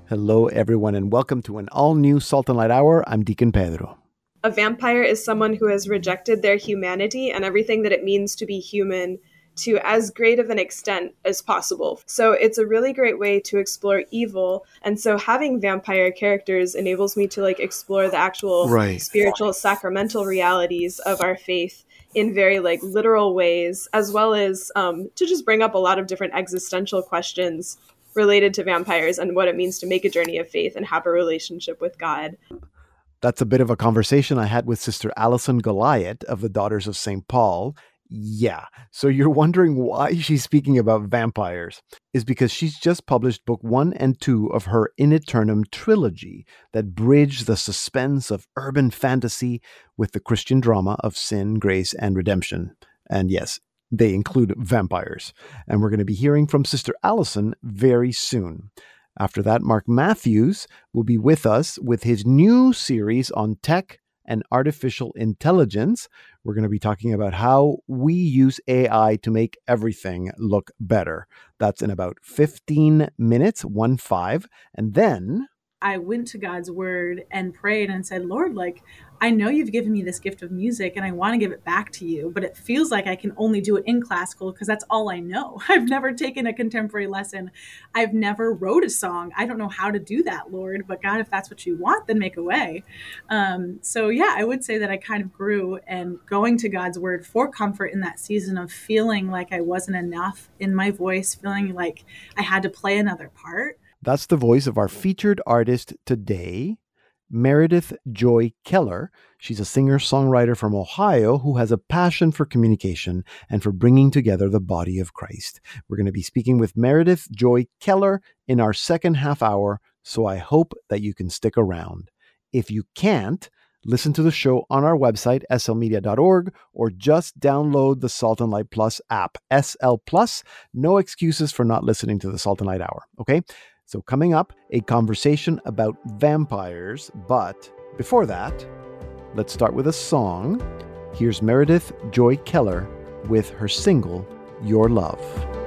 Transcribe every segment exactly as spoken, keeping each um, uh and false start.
Hello, everyone, and welcome to an all-new Salt and Light Hour. I'm Deacon Pedro. A vampire is someone who has rejected their humanity and everything that it means to be human to as great of an extent as possible. So it's a really great way to explore evil. And so having vampire characters enables me to like explore the actual right. spiritual, sacramental realities of our faith in very like literal ways, as well as um, to just bring up a lot of different existential questions related to vampires and what it means to make a journey of faith and have a relationship with God. That's a bit of a conversation I had with Sister Alison Goliath of the Daughters of Saint Paul. Yeah, so you're wondering why she's speaking about vampires. Is because she's just published book one and two of her In Eternum trilogy that bridge the suspense of urban fantasy with the Christian drama of sin, grace, and redemption. And yes, they include vampires. And we're going to be hearing from Sister Alison very soon. After that, Mark Matthews will be with us with his new series on tech and artificial intelligence. We're going to be talking about how we use A I to make everything look better. That's in about fifteen minutes, one five. And then I went to God's word and prayed and said, Lord, like, I know you've given me this gift of music and I want to give it back to you, but it feels like I can only do it in classical because that's all I know. I've never taken a contemporary lesson. I've never wrote a song. I don't know how to do that, Lord, but God, if that's what you want, then make a way. Um, so yeah, I would say that I kind of grew and going to God's word for comfort in that season of feeling like I wasn't enough in my voice, feeling like I had to play another part. That's the voice of our featured artist today, Meredith Joy Keller. She's a singer-songwriter from Ohio who has a passion for communication and for bringing together the body of Christ. We're going to be speaking with Meredith Joy Keller in our second half hour, so I hope that you can stick around. If you can't, listen to the show on our website, s l media dot org, or just download the Salt and Light Plus app, S L Plus. No excuses for not listening to the Salt and Light Hour, okay? So coming up, a conversation about vampires. But before that, let's start with a song. Here's Meredith Joy Keller with her single, Your Love.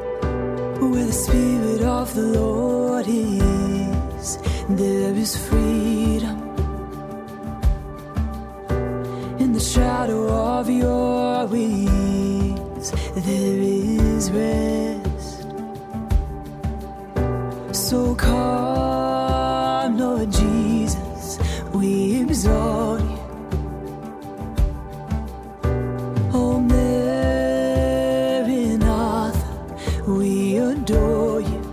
Where the Spirit of the Lord is, there is freedom. In the shadow of your wings, there is rest. So come, Lord Jesus, we exalt you. Oh, Mary and Arthur, we adore you.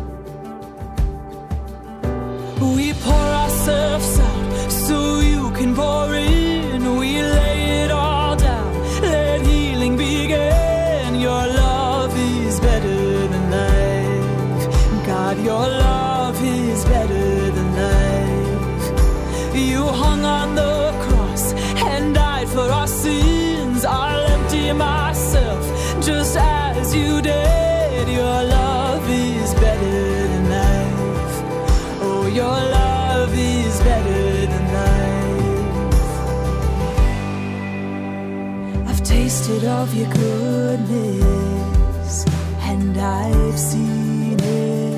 We pour ourselves out so you can pour in. We lay it all down, let healing begin. Your love is better than life. God, your love is better than life. You hung on the cross and died for our sins. I'll empty myself just as you did. Your love is better than life. Oh, your love is better than life. I've tasted of your goodness and I've seen it.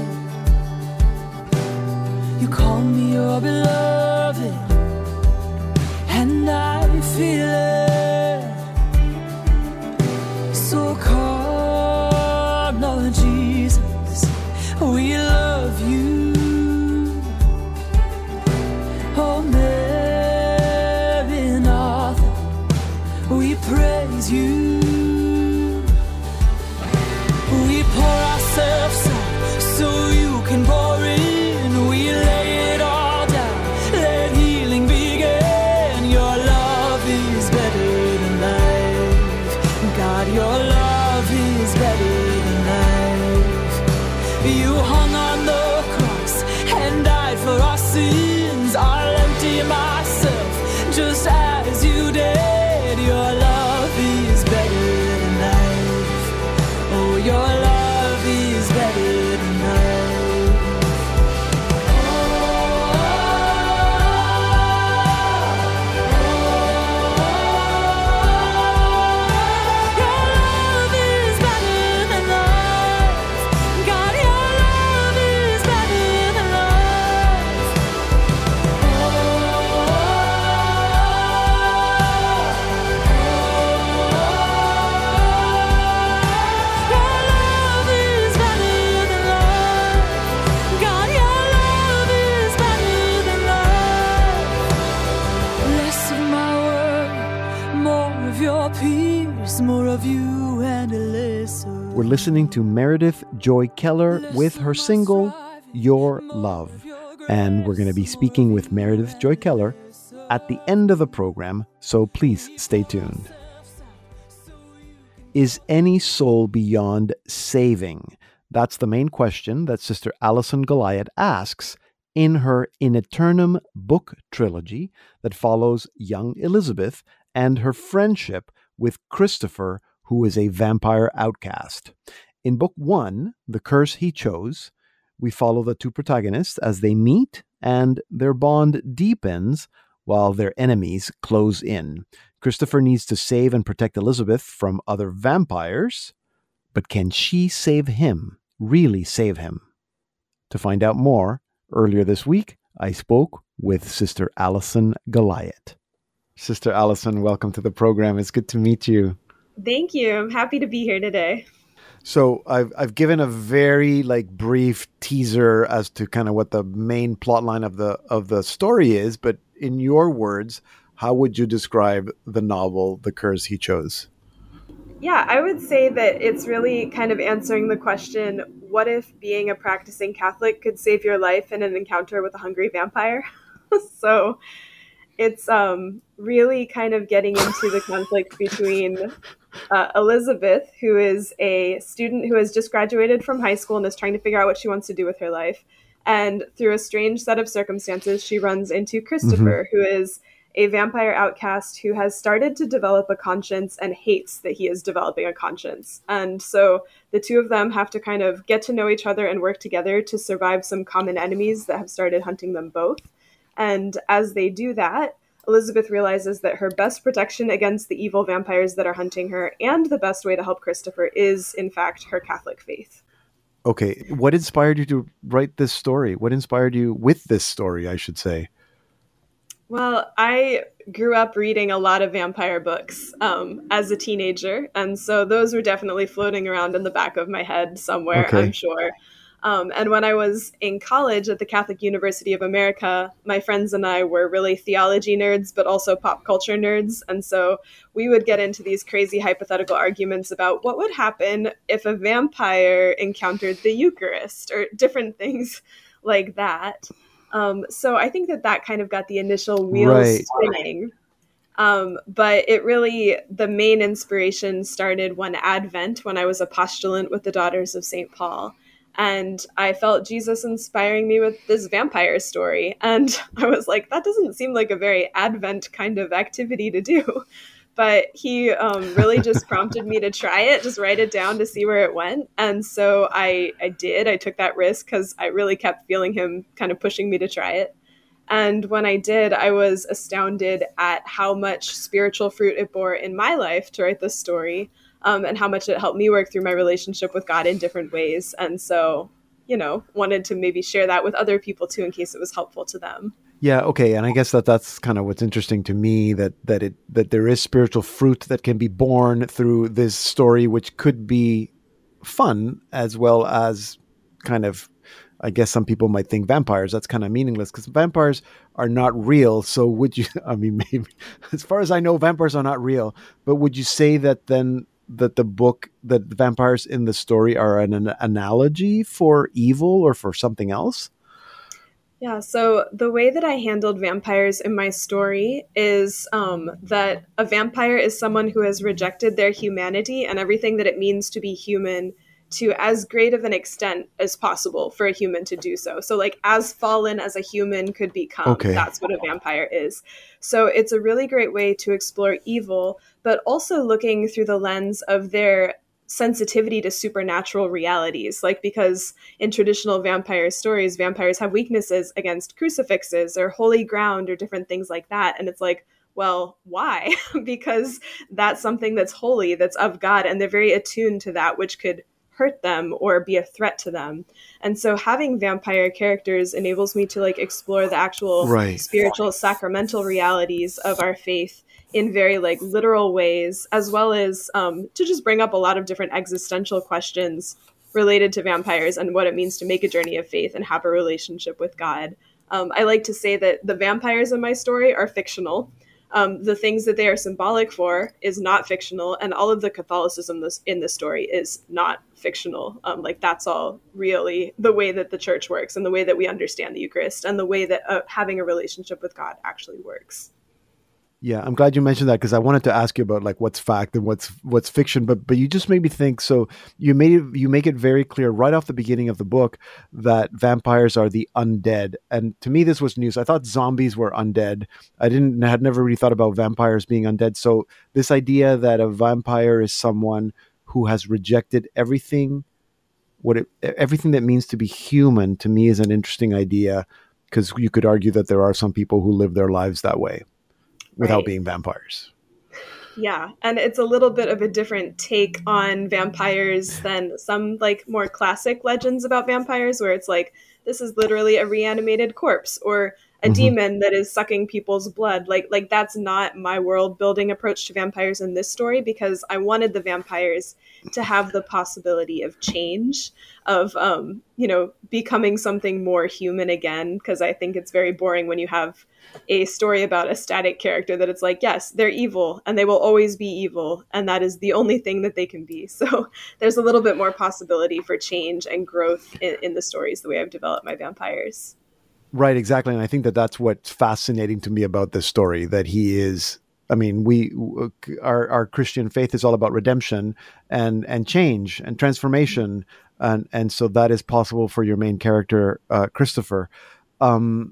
You call me your beloved, and I feel it. So come, Lord Jesus, we love you. Oh, Mary and Arthur, we praise you. We pour ourselves out so you can pour in. We lay it all down, let healing begin. Your love is better than life. God, your love is better than life. You hung on the cross and died for our sins. I'll empty myself just as you did. Your love is better than life. Oh, your love is better than life. Your love is better than life. God, your love of your peers, more of you and lesser. We're listening to Meredith Joy Keller with her single, Your Love. And we're going to be speaking with Meredith Joy Keller at the end of the program, so please stay tuned. Is any soul beyond saving? That's the main question that Sister Alison Goliath asks in her In Eternum book trilogy that follows young Elizabeth and her friendship with Christopher, who is a vampire outcast. In book one, The Curse He Chose, we follow the two protagonists as they meet and their bond deepens while their enemies close in. Christopher needs to save and protect Elizabeth from other vampires, but can she save him, really save him? To find out more, earlier this week, I spoke with Sister Alison Goliath. Sister Alison, welcome to the program. It's good to meet you. Thank you. I'm happy to be here today. So I've I've given a very like brief teaser as to kind of what the main plot line of the of the story is, but in your words, how would you describe the novel The Curse He Chose? Yeah, I would say that it's really kind of answering the question, what if being a practicing Catholic could save your life in an encounter with a hungry vampire? So it's um, really kind of getting into the conflict between uh, Elizabeth, who is a student who has just graduated from high school and is trying to figure out what she wants to do with her life. And through a strange set of circumstances, she runs into Christopher, mm-hmm. who is a vampire outcast who has started to develop a conscience and hates that he is developing a conscience. And so the two of them have to kind of get to know each other and work together to survive some common enemies that have started hunting them both. And as they do that, Elizabeth realizes that her best protection against the evil vampires that are hunting her and the best way to help Christopher is, in fact, her Catholic faith. Okay. What inspired you to write this story? What inspired you with this story, I should say? Well, I grew up reading a lot of vampire books um, as a teenager. And so those were definitely floating around in the back of my head somewhere, okay. I'm sure. Um, and when I was in college at the Catholic University of America, my friends and I were really theology nerds, but also pop culture nerds. And so we would get into these crazy hypothetical arguments about what would happen if a vampire encountered the Eucharist or different things like that. Um, so I think that that kind of got the initial wheels right. spinning. Um, but it really, the main inspiration started one Advent when I was a postulant with the Daughters of Saint Paul. And I felt Jesus inspiring me with this vampire story. And I was like, that doesn't seem like a very Advent kind of activity to do. But he um, really just prompted me to try it, just write it down to see where it went. And so I, I did. I took that risk because I really kept feeling him kind of pushing me to try it. And when I did, I was astounded at how much spiritual fruit it bore in my life to write this story. Um, and how much it helped me work through my relationship with God in different ways. And so, you know, wanted to maybe share that with other people too, in case it was helpful to them. Yeah. Okay. And I guess that that's kind of what's interesting to me, that, that it, that there is spiritual fruit that can be born through this story, which could be fun as well as kind of, I guess some people might think vampires, that's kind of meaningless because vampires are not real. So would you, I mean, maybe as far as I know, vampires are not real, but would you say that then that the book, that the vampires in the story are an, an analogy for evil or for something else? Yeah, so the way that I handled vampires in my story is um, that a vampire is someone who has rejected their humanity and everything that it means to be human to as great of an extent as possible for a human to do so. So like as fallen as a human could become, okay. That's what a vampire is. So it's a really great way to explore evil, but also looking through the lens of their sensitivity to supernatural realities. Like because in traditional vampire stories, vampires have weaknesses against crucifixes or holy ground or different things like that. And it's like, well, why? Because that's something that's holy, that's of God, and they're very attuned to that, which could hurt them or be a threat to them. And so having vampire characters enables me to like explore the actual right. spiritual sacramental realities of our faith in very like literal ways, as well as um, to just bring up a lot of different existential questions related to vampires and what it means to make a journey of faith and have a relationship with God. Um, I like to say that the vampires in my story are fictional. Um, the things that they are symbolic for is not fictional, and all of the Catholicism this, in the story is not fictional. Um, like that's all really the way that the church works and the way that we understand the Eucharist and the way that uh, having a relationship with God actually works. Yeah, I'm glad you mentioned that because I wanted to ask you about like what's fact and what's what's fiction, but but you just made me think. So you made it, you make it very clear right off the beginning of the book that vampires are the undead, and to me this was news. I thought zombies were undead. I didn't had never really thought about vampires being undead. So this idea that a vampire is someone who has rejected everything, what it, everything that means to be human, to me is an interesting idea because you could argue that there are some people who live their lives that way without right. being vampires. Yeah, and it's a little bit of a different take on vampires than some like more classic legends about vampires where it's like, this is literally a reanimated corpse or a mm-hmm. demon that is sucking people's blood. Like, like that's not my world building approach to vampires in this story, because I wanted the vampires to have the possibility of change, of, um, you know, becoming something more human again. Because I think it's very boring when you have a story about a static character that it's like, yes, they're evil and they will always be evil. And that is the only thing that they can be. So there's a little bit more possibility for change and growth in, in the stories, the way I've developed my vampires. Right, exactly. And I think that that's what's fascinating to me about this story, that he is, I mean, we, our, our Christian faith is all about redemption and, and change and transformation. And, and so that is possible for your main character, uh, Christopher. Um,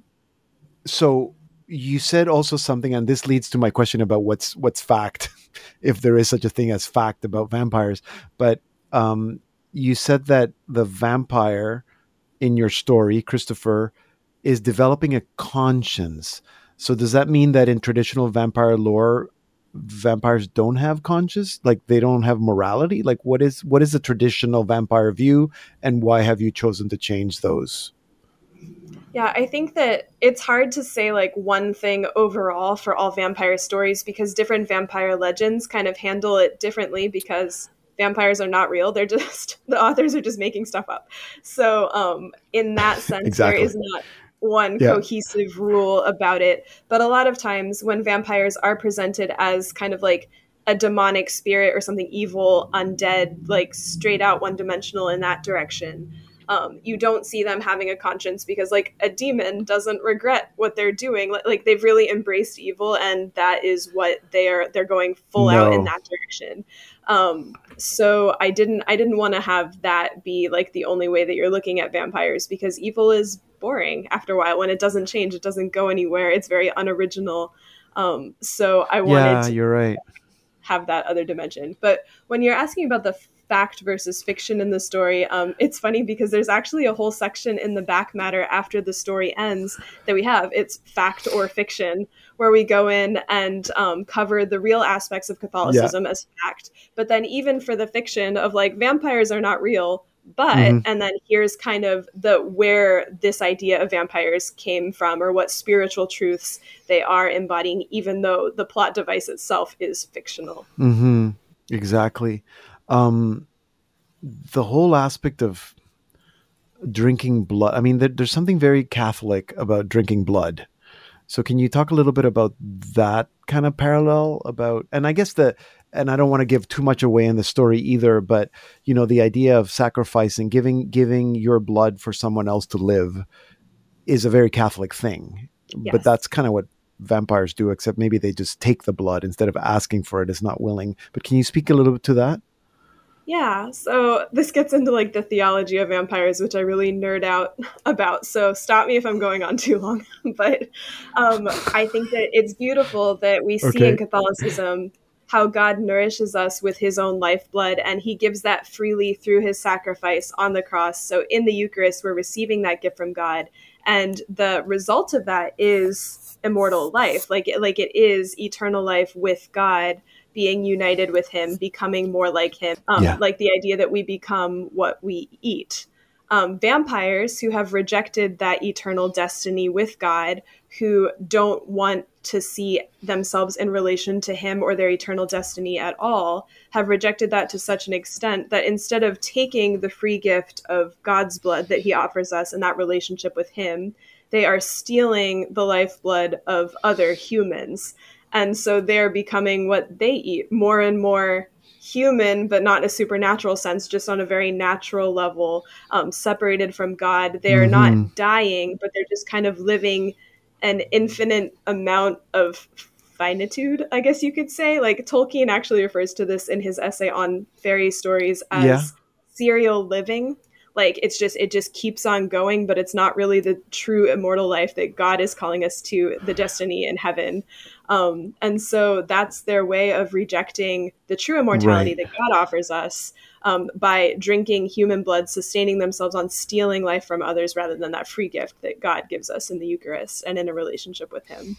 so you said also something, and this leads to my question about what's, what's fact, if there is such a thing as fact about vampires. But um, you said that the vampire in your story, Christopher, is developing a conscience. So does that mean that in traditional vampire lore, vampires don't have conscience? Like they don't have morality? Like what is what is the traditional vampire view, and why have you chosen to change those? Yeah, I think that it's hard to say like one thing overall for all vampire stories, because different vampire legends kind of handle it differently, because vampires are not real. They're just, the authors are just making stuff up. So um, in that sense, exactly. There is not one yeah. cohesive rule about it. But a lot of times when vampires are presented as kind of like a demonic spirit or something evil, undead, like straight out one dimensional in that direction, um, you don't see them having a conscience, because like a demon doesn't regret what they're doing. Like, like they've really embraced evil, and that is what they're, they're going full no. out in that direction. Um, so I didn't, I didn't want to have that be like the only way that you're looking at vampires, because evil is boring after a while. When it doesn't change, it doesn't go anywhere. It's very unoriginal. Um, so I wanted yeah, to you're right. have that other dimension. But when you're asking about the fact versus fiction in the story, um, it's funny because there's actually a whole section in the back matter after the story ends that we have. It's fact or fiction, where we go in and um, cover the real aspects of Catholicism yeah. as fact. But then even for the fiction of like, vampires are not real, but, mm-hmm. and then here's kind of the, where this idea of vampires came from, or what spiritual truths they are embodying, even though the plot device itself is fictional. Mm-hmm. Exactly. Um, the whole aspect of drinking blood, I mean, there, there's something very Catholic about drinking blood. So can you talk a little bit about that kind of parallel about, and I guess the, and I don't want to give too much away in the story either, but you know, the idea of sacrificing, giving, giving your blood for someone else to live is a very Catholic thing, yes. But that's kind of what vampires do, except maybe they just take the blood instead of asking for it, is not willing. But can you speak a little bit to that? Yeah, so this gets into like the theology of vampires, which I really nerd out about. So stop me if I'm going on too long. But um, I think that it's beautiful that we see okay. in Catholicism how God nourishes us with his own lifeblood, and he gives that freely through his sacrifice on the cross. So in the Eucharist, we're receiving that gift from God. And the result of that is immortal life. Like, like it is eternal life with God, being united with him, becoming more like him. Um, yeah. Like the idea that we become what we eat. Um, vampires who have rejected that eternal destiny with God, who don't want to see themselves in relation to him or their eternal destiny at all, have rejected that to such an extent that instead of taking the free gift of God's blood that he offers us in that relationship with him, they are stealing the lifeblood of other humans. And so they're becoming what they eat, more and more human, but not in a supernatural sense, just on a very natural level, um, separated from God. They're Mm-hmm. not dying, but they're just kind of living an infinite amount of finitude, I guess you could say. Like Tolkien actually refers to this in his essay on fairy stories as Yeah. serial living. Like it's just, it just keeps on going, but it's not really the true immortal life that God is calling us to, the destiny in heaven. Um, and so that's their way of rejecting the true immortality Right. that God offers us, um, by drinking human blood, sustaining themselves on stealing life from others rather than that free gift that God gives us in the Eucharist and in a relationship with him.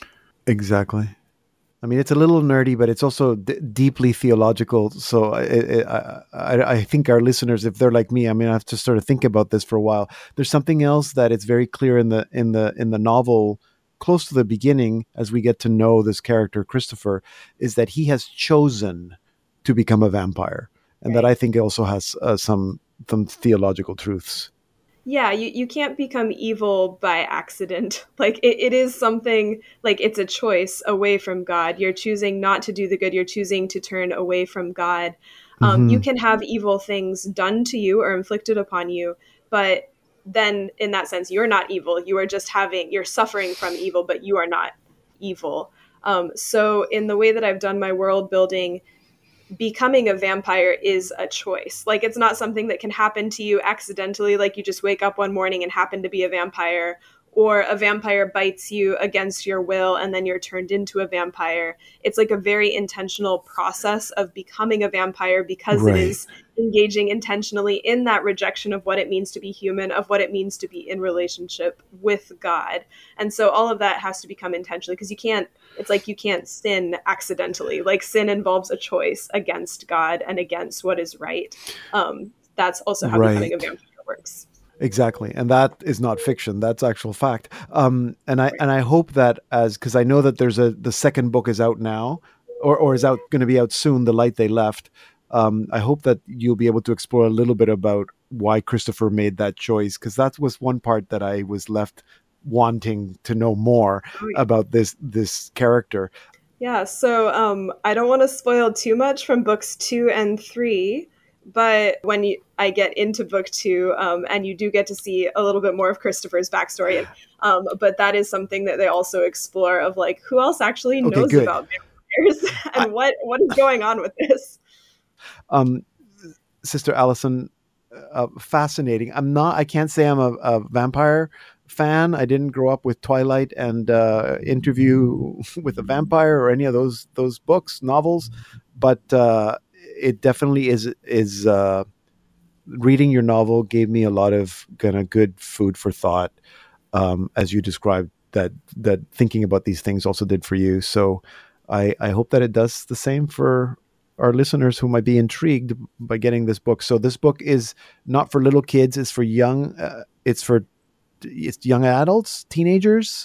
Exactly. I mean, it's a little nerdy, but it's also d- deeply theological. So I, I, I, I think our listeners, if they're like me, I mean, I have to sort of think about this for a while. There's something else that it's very clear in the in the in the novel, close to the beginning, as we get to know this character Christopher, is that he has chosen to become a vampire, and that I think also has uh, some some theological truths. Yeah, you, you can't become evil by accident. Like it, it is something, like it's a choice away from God. You're choosing not to do the good. You're choosing to turn away from God. Um, Mm-hmm. You can have evil things done to you or inflicted upon you, but then in that sense, you're not evil. You are just having, you're suffering from evil, but you are not evil. Um, so in the way that I've done my world building, becoming a vampire is a choice. Like it's not something that can happen to you accidentally, like you just wake up one morning and happen to be a vampire, or a vampire bites you against your will and then you're turned into a vampire. It's like a very intentional process of becoming a vampire because Right. it is engaging intentionally in that rejection of what it means to be human, of what it means to be in relationship with God. And so all of that has to become intentionally, because you can't, it's like you can't sin accidentally. Like sin involves a choice against God and against what is right. Um, that's also how Right. becoming a vampire works. Exactly, and that is not fiction; that's actual fact. Um, and I and I hope that as because I know that there's a the second book is out now, or or is out going to be out soon. The Light They Left. Um, I hope that you'll be able to explore a little bit about why Christopher made that choice, because that was one part that I was left wanting to know more Oh, yeah. about this this character. Yeah, so um, I don't want to spoil too much from books two and three, but when you, I get into book two, um, and you do get to see a little bit more of Christopher's backstory, and, um, but that is something that they also explore of like who else actually Okay, knows good. about vampires and I- what what is going on with this. Um, Sister Allison, uh, fascinating. I'm not. I can't say I'm a, a vampire fan. I didn't grow up with Twilight and uh, Interview with a Vampire or any of those those books, novels, but uh, it definitely is is. Uh, reading your novel gave me a lot of kind of good food for thought, um, as you described that that thinking about these things also did for you. So I, I hope that it does the same for our listeners who might be intrigued by getting this book. So this book is not for little kids; it's for young. Uh, it's for it's young adults, teenagers.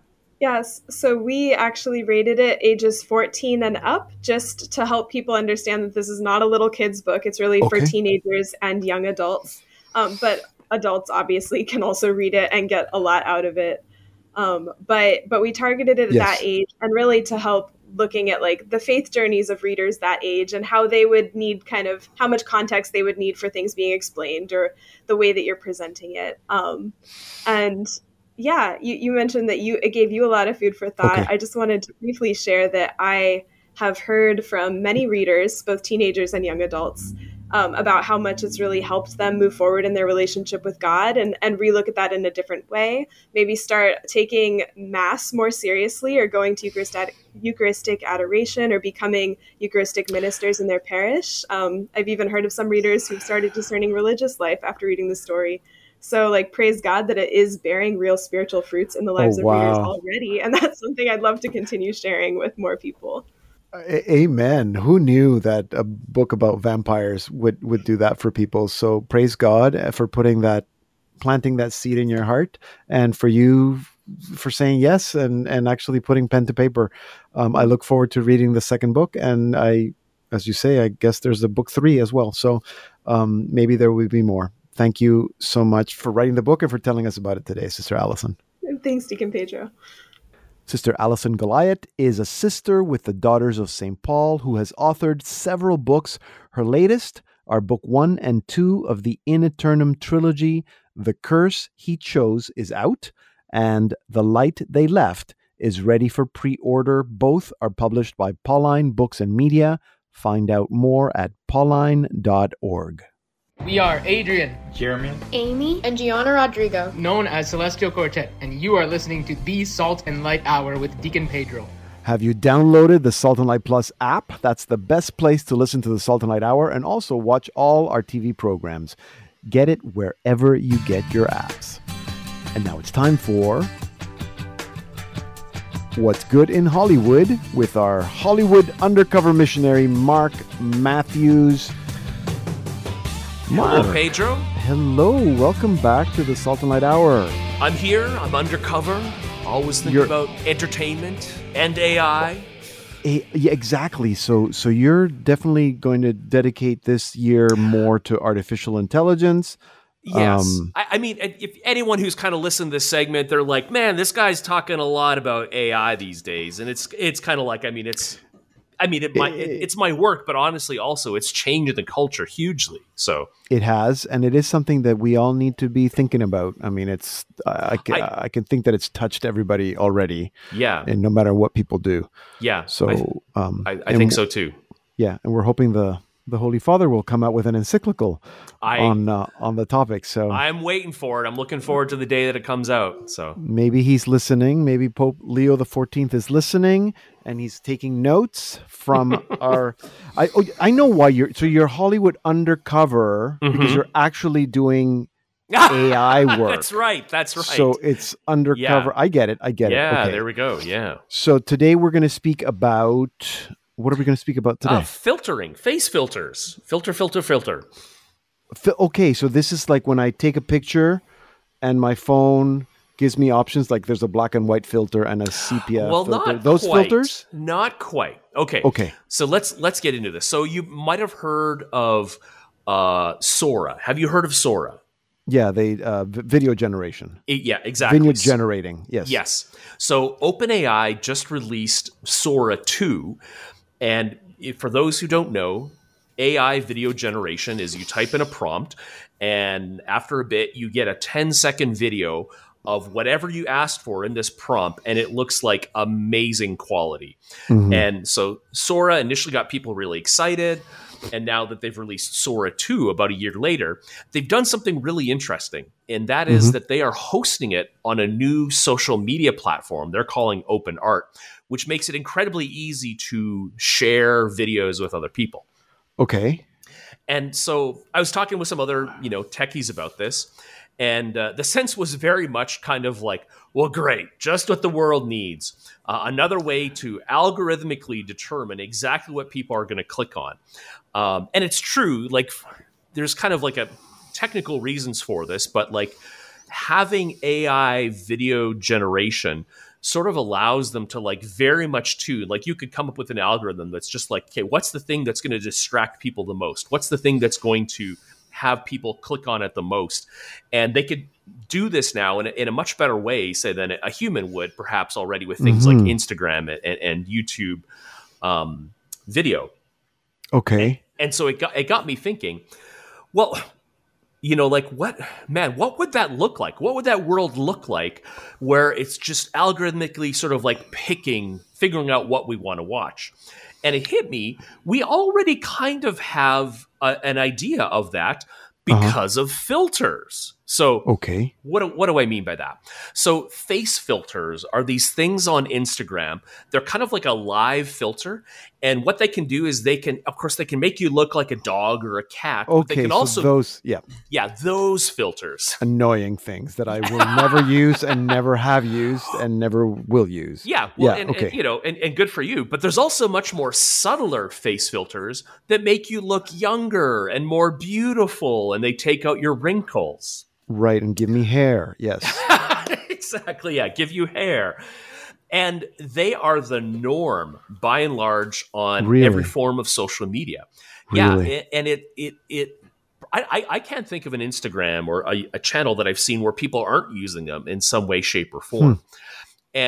Yes, so we actually rated it ages fourteen and up, just to help people understand that this is not a little kids book. It's really Okay. for teenagers and young adults. Um, but adults obviously can also read it and get a lot out of it. Um, but but we targeted it at Yes. that age, and really to help looking at like the faith journeys of readers that age and how they would need kind of how much context they would need for things being explained or the way that you're presenting it. Um, and yeah, you, you mentioned that you it gave you a lot of food for thought. Okay. I just wanted to briefly share that I have heard from many readers, both teenagers and young adults, um, about how much it's really helped them move forward in their relationship with God and, and relook at that in a different way. Maybe start taking Mass more seriously or going to Eucharistic, Eucharistic adoration or becoming Eucharistic ministers in their parish. Um, I've even heard of some readers who've started discerning religious life after reading the story. So like, praise God that it is bearing real spiritual fruits in the lives Oh, of readers wow. already. And that's something I'd love to continue sharing with more people. A- Amen. Who knew that a book about vampires would, would do that for people? So praise God for putting that, planting that seed in your heart, and for you for saying yes and, and actually putting pen to paper. Um, I look forward to reading the second book, and I, as you say, I guess there's a book three as well. So um, maybe there will be more. Thank you so much for writing the book and for telling us about it today, Sister Allison. Thanks, Deacon Pedro. Sister Alison Goliath is a sister with the Daughters of Saint Paul who has authored several books. Her latest are book one and two of the In Eternum trilogy. The Curse He Chose is out, and The Light They Left is ready for pre-order. Both are published by Pauline Books and Media. Find out more at pauline dot org. We are Adrian, Jeremy, Amy, and Gianna Rodrigo, known as Celestial Quartet, and you are listening to The Salt and Light Hour with Deacon Pedro. Have you downloaded the Salt and Light Plus app? That's the best place to listen to the Salt and Light Hour and also watch all our T V programs. Get it wherever you get your apps. And now it's time for What's Good in Hollywood with our Hollywood undercover missionary, Mark Matthews. Hello, Pedro. Hello. Welcome back to the Salt and Light Hour. I'm here. I'm undercover. Always thinking You're, about entertainment and A I. A, yeah, exactly. So, so you're definitely going to dedicate this year more to artificial intelligence. Yes. Um, I, I mean, if anyone who's kind of listened to this segment, they're like, man, this guy's talking a lot about A I these days. And it's it's kind of like, I mean, it's I mean, it, my, it, it's my work, but honestly, also it's changed the culture hugely. So it has, and it is something that we all need to be thinking about. I mean, it's I, I, can, I, I can think that it's touched everybody already. Yeah, and no matter what people do. Yeah. So I, um, I, I think so too. Yeah, and we're hoping the the Holy Father will come out with an encyclical I, on uh, on the topic. So I'm waiting for it. I'm looking forward to the day that it comes out. So maybe he's listening. Maybe Pope Leo the fourteenth is listening, and he's taking notes from our. I oh, I know why you're. So you're Hollywood undercover mm-hmm. because you're actually doing A I work. That's right. That's right. So it's undercover. Yeah. I get it. I get yeah, it. Yeah, okay. There we go. Yeah. So today we're going to speak about. What are we going to speak about today? Uh, filtering, face filters, filter, filter, filter. F- okay, so this is like when I take a picture and my phone gives me options, like there's a black and white filter and a sepia well, filter. Not Those quite. filters? Not quite. Okay. Okay. So let's let's get into this. So you might have heard of uh, Sora. Have you heard of Sora? Yeah, they uh, v- video generation. It, yeah, exactly. Video generating. Yes. Yes. So OpenAI just released Sora two. And for those who don't know, A I video generation is you type in a prompt, and after a bit, you get a ten second video of whatever you asked for in this prompt, and it looks like amazing quality. Mm-hmm. And so Sora initially got people really excited, and now that they've released Sora two about a year later, they've done something really interesting, and that is mm-hmm. that they are hosting it on a new social media platform they're calling OpenArt, which makes it incredibly easy to share videos with other people. Okay. And so I was talking with some other, you know, techies about this, and uh, the sense was very much kind of like, well, great, just what the world needs. Uh, another way to algorithmically determine exactly what people are going to click on. Um, and it's true, like there's kind of like a technical reasons for this, but like having A I video generation sort of allows them to like very much tune. Like you could come up with an algorithm that's just like, okay, what's the thing that's going to distract people the most? What's the thing that's going to have people click on it the most? And they could do this now in a, in a much better way, say, than a human would perhaps already with things mm-hmm. like Instagram and, and YouTube um, video. Okay. And, and so it got, it got me thinking, well, you know, like what, man, what would that look like? What would that world look like where it's just algorithmically sort of like picking, figuring out what we want to watch? And it hit me, we already kind of have a, an idea of that because uh-huh. of filters. So okay. what, what do I mean by that? So face filters are these things on Instagram. They're kind of like a live filter. And what they can do is they can, of course, they can make you look like a dog or a cat. Okay, but they can so also, those, yeah. Yeah, those filters. Annoying things that I will never use and never have used and never will use. Yeah, well, yeah, and, okay. and, you know, and, and good for you. But there's also much more subtler face filters that make you look younger and more beautiful, and they take out your wrinkles. Right, and give me hair, yes. Exactly, yeah, give you hair. And they are the norm, by and large, on really? every form of social media. Really? Yeah, and it it it. I, I can't think of an Instagram or a, a channel that I've seen where people aren't using them in some way, shape, or form. Hmm. And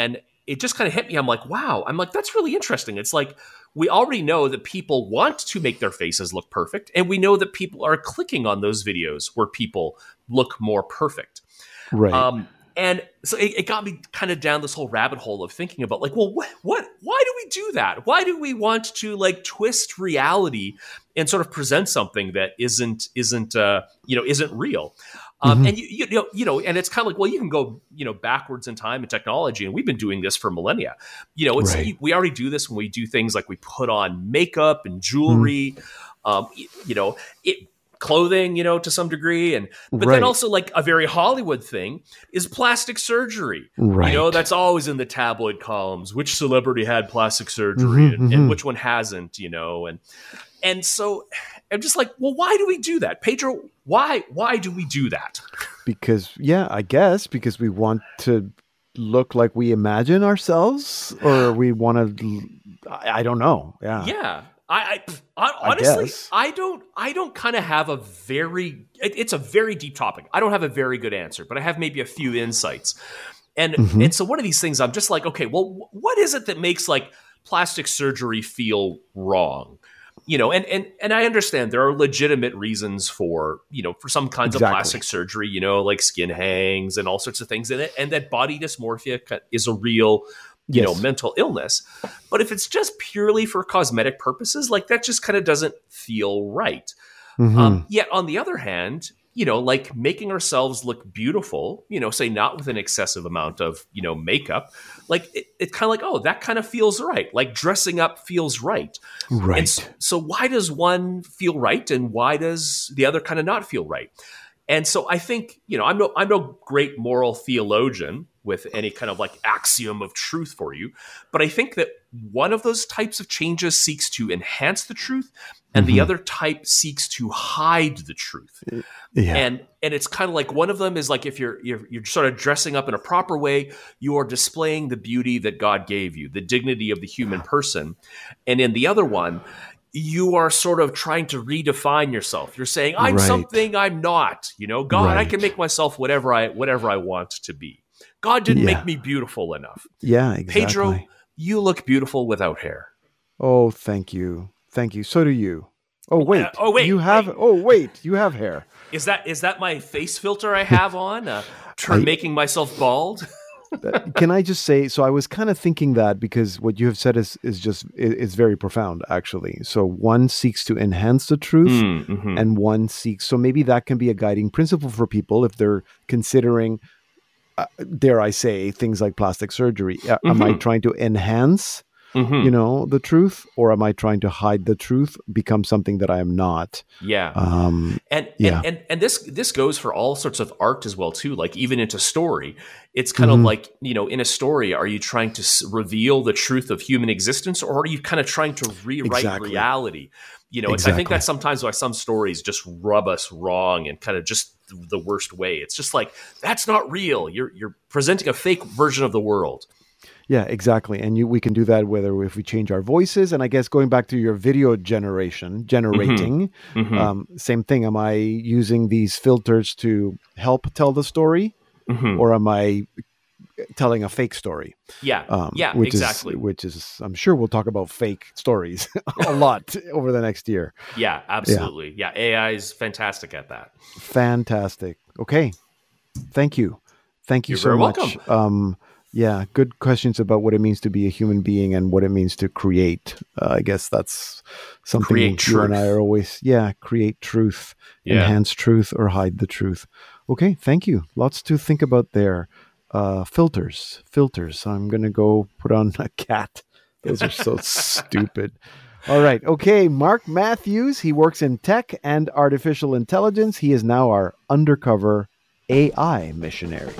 it just kind of hit me. I'm like, wow. I'm like, that's really interesting. It's like, we already know that people want to make their faces look perfect. And we know that people are clicking on those videos where people look more perfect. Right. Um, and so it, it got me kind of down this whole rabbit hole of thinking about like, well, what, what, why do we do that? Why do we want to like twist reality and sort of present something that isn't, isn't, uh, you know, isn't real? Um, Mm-hmm. And you, you know, you know, and it's kind of like, well, you can go, you know, backwards in time and technology, and we've been doing this for millennia. You know, it's Right. we already do this when we do things like we put on makeup and jewelry, Mm-hmm. um, you know, it, clothing, you know, to some degree, and but Right. then also like a very Hollywood thing is plastic surgery. Right. You know, that's always in the tabloid columns. Which celebrity had plastic surgery, Mhm, and, and mhm. which one hasn't? You know, and and so I'm just like, well, why do we do that, Pedro? Why why do we do that? Because, yeah, I guess because we want to look like we imagine ourselves, or we want to, I, I don't know. Yeah. Yeah. I, I, I I honestly, guess. I, don't, I don't kind of have a very, it, it's a very deep topic. I don't have a very good answer, but I have maybe a few insights. And, Mhm. and so one of these things, I'm just like, okay, well, what is it that makes like plastic surgery feel wrong? You know, and, and, and I understand there are legitimate reasons for, you know, for some kinds Exactly. of plastic surgery, you know, like skin hangs and all sorts of things in it. And that body dysmorphia is a real, you know, Yes. mental illness. But if it's just purely for cosmetic purposes, like that just kind of doesn't feel right. Mhm. Um, yet on the other hand, you know, like making ourselves look beautiful, you know, say not with an excessive amount of, you know, makeup, like it, it's kind of like, oh, that kind of feels right. Like dressing up feels right. Right. And so, so why does one feel right and why does the other kind of not feel right? And so I think, you know, I'm no, I'm no great moral theologian with any kind of like axiom of truth for you, but I think that one of those types of changes seeks to enhance the truth, and the Mhm. other type seeks to hide the truth. Yeah. And and it's kind of like one of them is like if you're, you're you're sort of dressing up in a proper way, you are displaying the beauty that God gave you, the dignity of the human person, and in the other one, you are sort of trying to redefine yourself. You're saying, I'm Right. something I'm not. You know, God, I can Right. make myself whatever I whatever I want to be. God didn't Yeah. make me beautiful enough. Yeah, exactly. Pedro, you look beautiful without hair. Oh, thank you. Thank you. So do you. Oh, wait. Uh, oh, wait, You have, wait. oh, wait. You have hair. Is that is that my face filter I have on? Uh, turn I- making myself bald? That- Can I just say, so I was kind of thinking that because what you have said is, is just, i- is very profound, actually. So one seeks to enhance the truth. Mm, mhm. And one seeks, so maybe that can be a guiding principle for people if they're considering, uh, dare I say, things like plastic surgery. Uh, Am I Mhm. trying to enhance, Mhm. you know, the truth, or am I trying to hide the truth, become something that I am not? Yeah. Um, And, Yeah. and and and this this goes for all sorts of art as well too. Like even into story, it's kind Mhm. of like, you know, in a story, are you trying to s- reveal the truth of human existence, or are you kind of trying to rewrite Exactly. reality? You know, it's, I think Exactly. that's sometimes why some stories just rub us wrong and kind of just the worst way. It's just like that's not real. You're you're presenting a fake version of the world. yeah, exactly. And you, we can do that whether if we change our voices. And I guess going back to your video generation, generating, Mhm. um, same thing. Am I using these filters to help tell the story, Mhm. or am I telling a fake story? Yeah, Um, yeah, which exactly. Is, which is, I'm sure we'll talk about fake stories a lot over the next year. Yeah, absolutely. Yeah, A I is fantastic at that. Fantastic. Okay. Thank you. Thank you You're so very much. welcome. Um, yeah, good questions about what it means to be a human being and what it means to create. Uh, I guess that's something Create you and I truth. are always, yeah, create truth, Yeah. enhance truth, or hide the truth. Okay, thank you. Lots to think about there. Uh, filters, filters. I'm going to go put on a cat. Those are so stupid. All right. Okay. Mark Matthews. He works in tech and artificial intelligence. He is now our undercover A I missionary.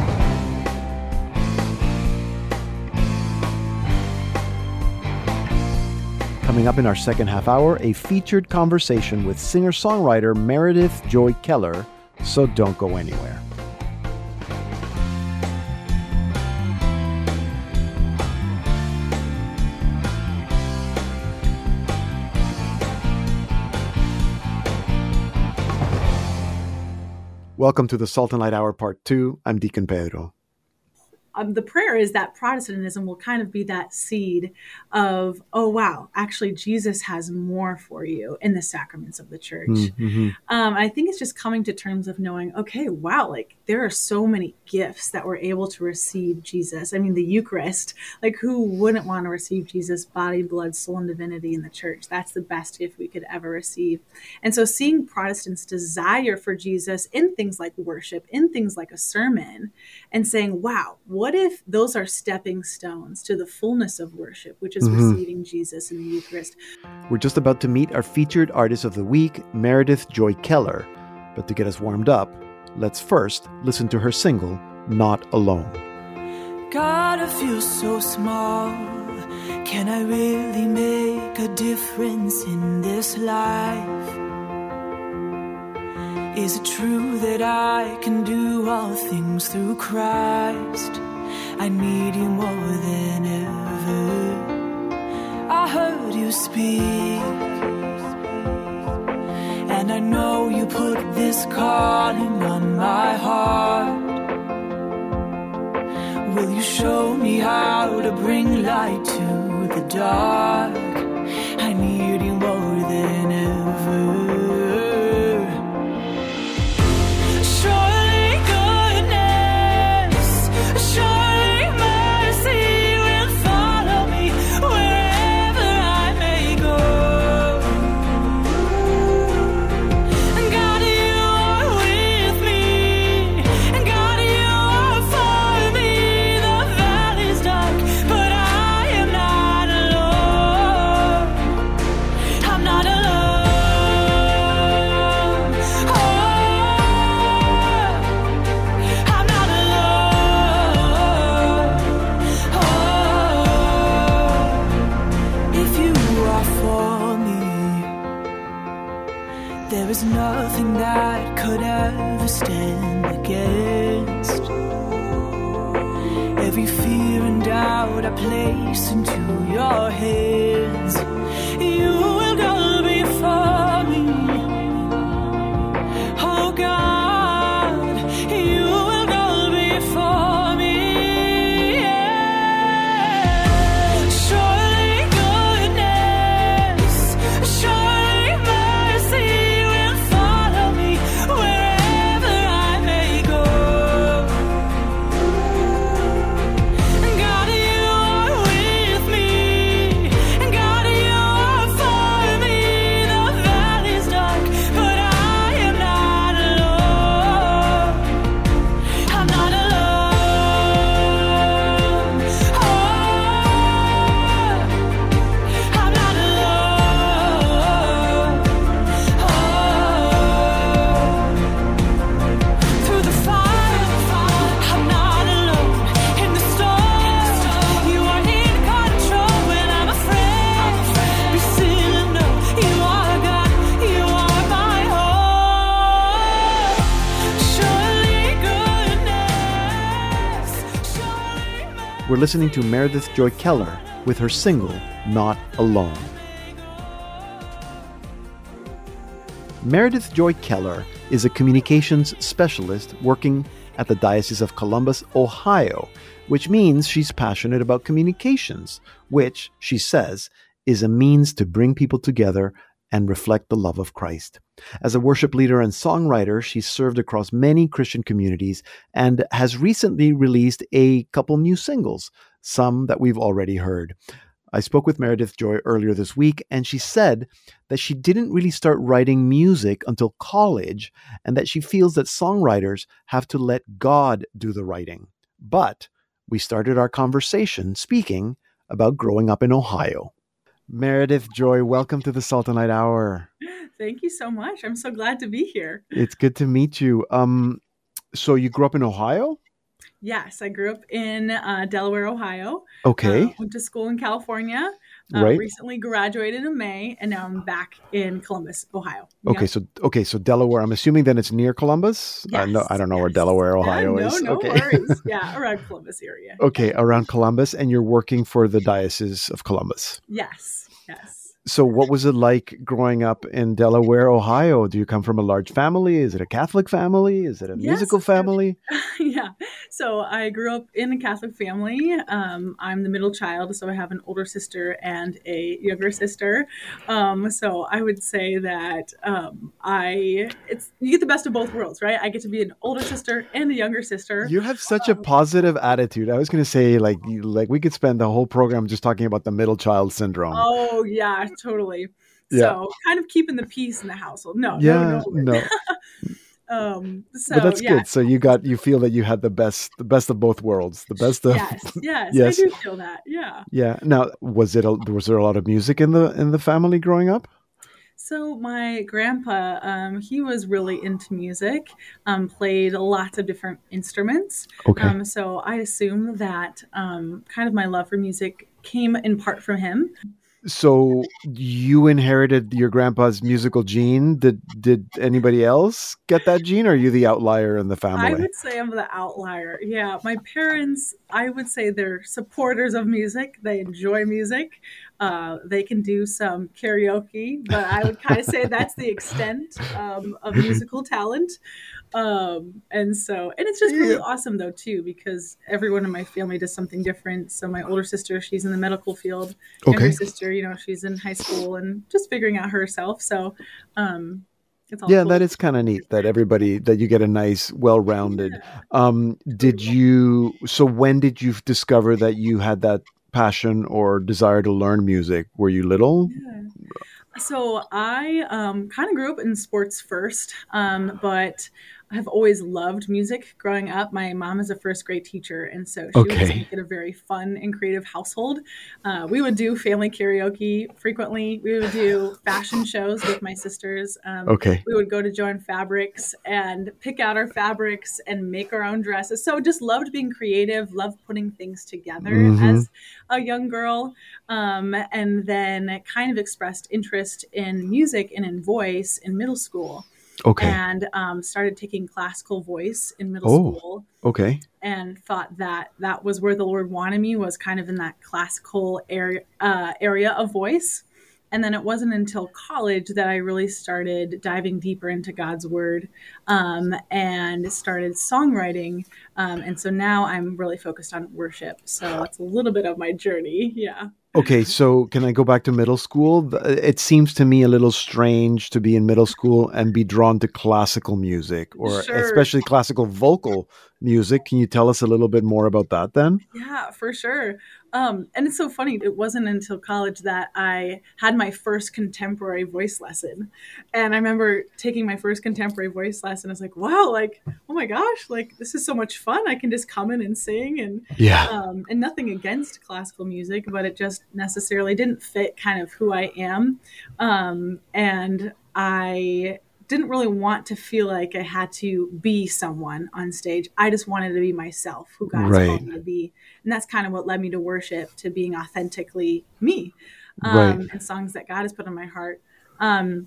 Coming up in our second half hour, a featured conversation with singer-songwriter Meredith Joy Keller. So don't go anywhere. Welcome to the Salt and Light Hour Part two. I'm Deacon Pedro. um, the prayer is that Protestantism will kind of be that seed of, oh, wow, actually, Jesus has more for you in the sacraments of the church. Mm-hmm. Um, I think it's just coming to terms of knowing, okay, wow, like there are so many gifts that we're able to receive Jesus. I mean, the Eucharist, like who wouldn't want to receive Jesus' body, blood, soul, and divinity in the church? That's the best gift we could ever receive. And so seeing Protestants' desire for Jesus in things like worship, in things like a sermon, and saying, wow, what if those are stepping stones to the fullness of worship, which is Mm-hmm. receiving Jesus in the Eucharist? We're just about to meet our featured artist of the week, Meredith Joy Keller. But to get us warmed up, let's first listen to her single, Not Alone. God, I feel so small. Can I really make a difference in this life? Is it true that I can do all things through Christ? I need you more than ever. I heard you speak, and I know you put this calling on my heart. Will you show me how to bring light to the dark? I need you more than ever. Surely goodness, surely mercy will follow me wherever I may go. God, you are with me, and God, you are for me. The valley's dark, but I am not alone. I'm not alone. Oh, I'm not alone. Oh, if you are for me, there is nothing that could ever stand against. Every fear and doubt I place into your hands. You will go before me. Oh God, you will go before me. Yeah. Surely goodness, surely mercy will follow me wherever I may go. God, you are with me, and God, you are for me. The valley's dark, but I am not alone. I'm not alone. Oh, I'm not alone. Oh, through the fire, I'm not alone. In the storm, you are in control. When I'm afraid, be still and know you are God. You are my hope. Surely goodness, surely mercy. We're listening to Meredith Joy Keller with her single, Not Alone. Meredith Joy Keller is a communications specialist working at the Diocese of Columbus, Ohio, which means she's passionate about communications, which, she says, is a means to bring people together and reflect the love of Christ. As a worship leader and songwriter, she's served across many Christian communities and has recently released a couple new singles, some that we've already heard. I spoke with Meredith Joy earlier this week, and she said that she didn't really start writing music until college, and that she feels that songwriters have to let God do the writing. But we started our conversation speaking about growing up in Ohio. Meredith Joy, welcome to the Salt and Light Hour. Thank you so much. I'm so glad to be here. It's good to meet you. Um, so you grew up in Ohio? Yes, I grew up in uh, Delaware, Ohio. Okay. Uh, went to school in California. Uh, Right. Recently graduated in May, and now I'm back in Columbus, Ohio. Okay, Yeah. so okay, so Delaware. I'm assuming then it's near Columbus. I Yes, know I don't know where yes. Delaware, Yeah, Ohio no, is. no okay. worries. Yeah, around Columbus area. Okay, around Columbus, and you're working for the Diocese of Columbus. Yes, yes. So what was it like growing up in Delaware, Ohio? Do you come from a large family? Is it a Catholic family? Is it a Yes. musical family? Yeah. So I grew up in a Catholic family. Um, I'm the middle child, so I have an older sister and a younger sister. Um, so I would say that um, I it's you get the best of both worlds, right? I get to be an older sister and a younger sister. You have such a positive attitude. I was going to say, like, you, like we could spend the whole program just talking about the middle child syndrome. Oh yeah, totally. Yeah. So kind of keeping the peace in the household. No, Yeah, no, no. no. um, so But that's yeah. good. So you got you feel that you had the best the best of both worlds. The best of Yes, yes, Yes. I do feel that. Yeah. Yeah. Now, was it a, was there a lot of music in the in the family growing up? So my grandpa, um, he was really into music, um, played lots of different instruments. Okay. Um, so I assume that um, kind of my love for music came in part from him. So you inherited your grandpa's musical gene. Did did anybody else get that gene, or are you the outlier in the I family? would say I'm the outlier. Yeah, my parents, I would say they're supporters of music. They enjoy music. Uh, they can do some karaoke, but I would kind of say that's the extent um, of musical talent. Um, and so, and it's just really awesome though too, because everyone in my family does something different. So my older sister, she's in the medical field. Younger Okay. sister, you know, she's in high school and just figuring out herself. So, um, it's all Yeah, cool. that is kind of neat that everybody that you get a nice, well-rounded. Um, did you? So when did you discover that you had that passion or desire to learn music? Were you little? Yeah. So I um, kind of grew up in sports first, um, but I've always loved music growing up. My mom is a first grade teacher, and so she Okay. was make it a very fun and creative household. Uh, we would do family karaoke frequently. We would do fashion shows with my sisters. Um, Okay. We would go to Joann Fabrics and pick out our fabrics and make our own dresses. So just loved being creative, loved putting things together Mhm. as a young girl. Um, and then kind of expressed interest in music and in voice in middle school. Okay. And um, started taking classical voice in middle Oh. school, Okay. and thought that that was where the Lord wanted me, was kind of in that classical area uh, area of voice. And then it wasn't until college that I really started diving deeper into God's word, um, and started songwriting. Um, and so now I'm really focused on worship. So that's a little bit of my journey. Yeah. Okay, so can I go back to middle school? Th- It seems to me a little strange to be in middle school and be drawn to classical music, or Sure. especially classical vocal music. Can you tell us a little bit more about that then? Yeah, for sure. Um, and it's so funny. It wasn't until college that I had my first contemporary voice lesson. And I remember taking my first contemporary voice lesson. I was like, wow, like, oh my gosh, like this is so much fun. I can just come in and sing, and Yeah. um, and nothing against classical music, but it just necessarily didn't fit kind of who I am. Um, and I didn't really want to feel like I had to be someone on stage. I just wanted to be myself, who God's Right. called me to be. And that's kind of what led me to worship, to being authentically me, um, Right. and songs that God has put in my heart. Um,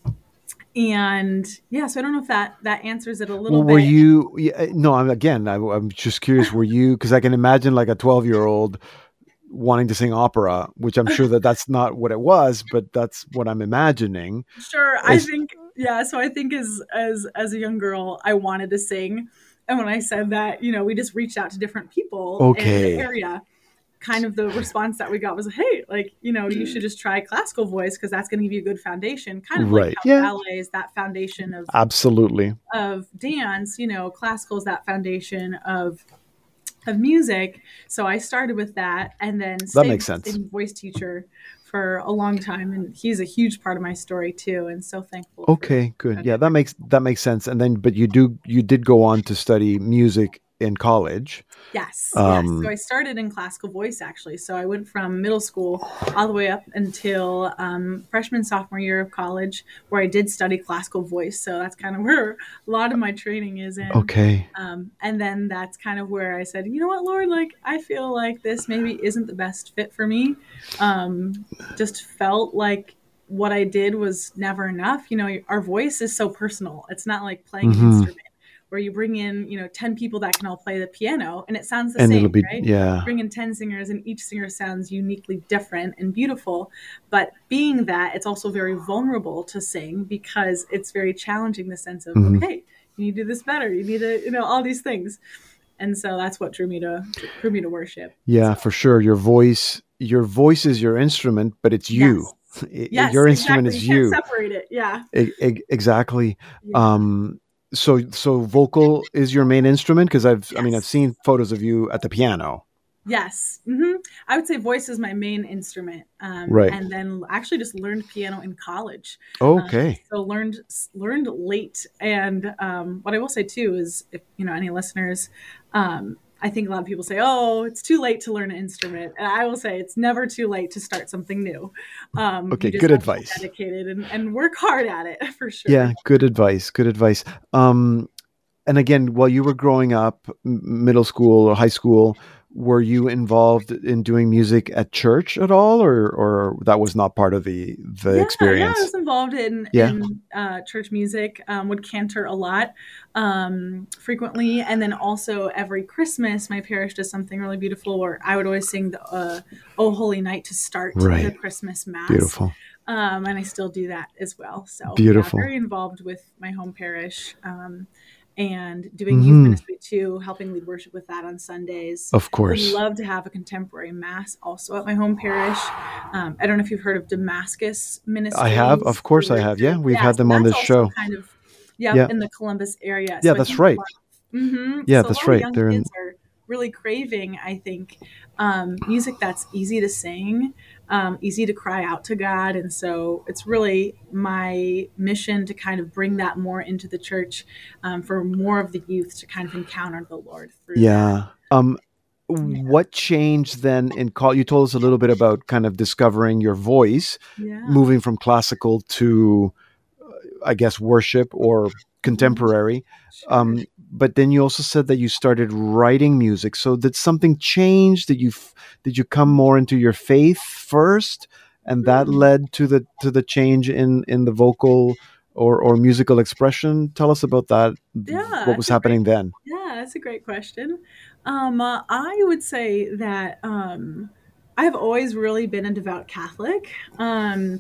and yeah, so I don't know if that, that answers it a little Well, were bit. you? Yeah, no, I'm again. I, I'm just curious. Were you? Because I can imagine like a twelve year old wanting to sing opera, which I'm sure that that's not what it was, but that's what I'm imagining. Sure. I Is- think, yeah. So I think as, as, as a young girl, I wanted to sing. And when I said that, you know, we just reached out to different people Okay. in the area. Kind of the response that we got was, hey, like, you know, you should just try classical voice, because that's going to give you a good foundation. Kind of Right. like how Yeah. ballet is that foundation of, Absolutely. of dance, you know, classical is that foundation of of music. So I started with that, and then stayed makes with the sense. same voice teacher for a long time, and he's a huge part of my story too, and so thankful. Okay, for, good. Yeah, that makes that makes sense. And then, but you do you did go on to study music in college. Yes, Um, yes. So I started in classical voice, actually. So I went from middle school all the way up until um, freshman, sophomore year of college, where I did study classical voice. So that's kind of where a lot of my training is in. Okay. Um, and then that's kind of where I said, you know what, Lord, like, I feel like this maybe isn't the best fit for me. Um, just felt like what I did was never enough. You know, our voice is so personal. It's not like playing Mhm. an instrument. where you bring in, you know, ten people that can all play the piano and it sounds the And same, it'll be, right? yeah. Bring in ten singers and each singer sounds uniquely different and beautiful. But being that, it's also very vulnerable to sing because it's very challenging, the sense of, Mhm. okay, you need to do this better. You need to, you know, all these things. And so that's what drew me to drew me to worship. Yeah, So, for sure. Your voice, your voice is your instrument, but it's you. yes. I- Yes, your instrument exactly. is You can't you. separate it. Yeah. E- e- exactly. Yeah. Um, so, so vocal is your main instrument? Because I've, I mean, I've Yes. seen photos of you at the piano. Yes. hmm I would say voice is my main instrument. Um, Right. And then actually just learned piano in college. Okay. Um, so learned learned late. And um, what I will say too is, if you know any listeners, um, I think a lot of people say, "Oh, it's too late to learn an instrument," and I will say it's never too late to start something new. Um, Okay, you just good have to be advice. dedicated and, and work hard at it for sure. Yeah, good advice. Good advice. Um, and again, while you were growing up, m- middle school or high school, were you involved in doing music at church at all, or or that was not part of the the Yeah, yeah, experience? I was involved in Yeah. in uh, church music. Um, would cantor a lot, um, frequently, and then also every Christmas, my parish does something really beautiful where I would always sing the uh, "O Holy Night" to start the Right. Christmas Mass. Beautiful. Um, and I still do that as well. So Beautiful. yeah, very involved with my home parish, um, and doing youth Mhm. ministry too, helping lead worship with that on Sundays. Of Would course. love to have a contemporary mass also at my home parish. Um, I don't know if you've heard of Damascus Ministries. I have. Of course I or- have. Yeah, we've yeah, had them so on that's this also show. kind of yeah, Yeah. in the Columbus area. Yeah, So I that's think right. hmm Yeah, so that's a lot right. of young They're in- kids are really craving, I think, um, music that's easy to sing, um, easy to cry out to God. And so it's really my mission to kind of bring that more into the church, um, for more of the youth to kind of encounter the Lord through that. Yeah. Um, what changed then in call? You told us a little bit about kind of discovering your voice, Yeah. moving from classical to, uh, I guess, worship or contemporary. Sure. Um, but then you also said that you started writing music. So did something change? Did you f- did you come more into your faith first, and that Hmm. led to the to the change in in the vocal or or musical expression? Tell us about that. Yeah, What was that's a great- happening then? Yeah, that's a great question. Um, uh, I would say that um, I've always really been a devout Catholic. Um,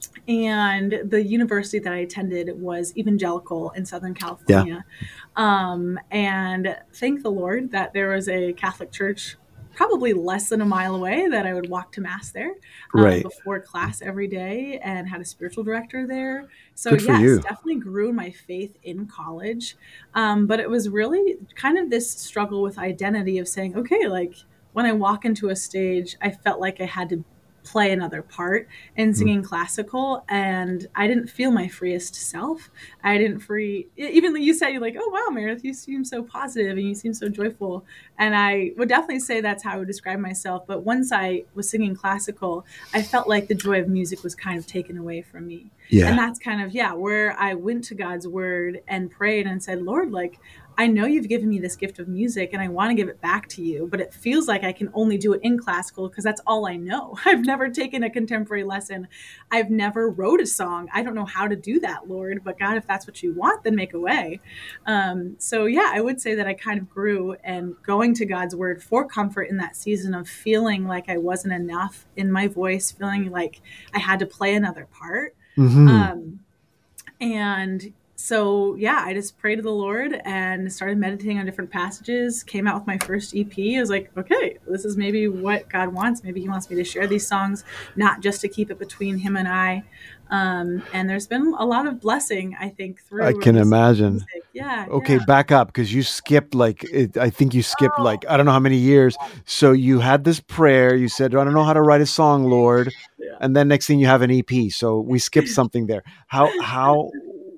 and the university that I attended was evangelical in Southern California. Um, and thank the Lord that there was a Catholic church probably less than a mile away that I would walk to mass there, um, Right. before class every day, and had a spiritual director there. So Good for yes, you. definitely grew my faith in college. Um, but it was really kind of this struggle with identity of saying, okay, like when I walk into a stage, I felt like I had to play another part in singing classical, and I didn't feel my freest self. I didn't free, even though you said, you're like, oh wow, Meredith, you seem so positive and you seem so joyful. And I would definitely say that's how I would describe myself. But once I was singing classical, I felt like the joy of music was kind of taken away from me. Yeah. And that's kind of, yeah, where I went to God's word and prayed and said, Lord, like, I know you've given me this gift of music and I want to give it back to you, but it feels like I can only do it in classical because that's all I know. I've never taken a contemporary lesson. I've never wrote a song. I don't know how to do that, Lord, but God, if that's what you want, then make a way. Um, so yeah, I would say that I kind of grew and going to God's word for comfort in that season of feeling like I wasn't enough in my voice, feeling like I had to play another part. Mhm. Um, and so, yeah, I just prayed to the Lord and started meditating on different passages, came out with my first E P. I was like, okay, this is maybe what God wants. Maybe he wants me to share these songs, not just to keep it between him and I. Um, and there's been a lot of blessing, I think, through. I can this imagine. music. Yeah. Okay, yeah. back up because you skipped like it, I think you skipped Oh. like I don't know how many years. So you had this prayer. You said, "I don't know how to write a song, Lord," Yeah. and then next thing you have an E P. So we skipped something there. How how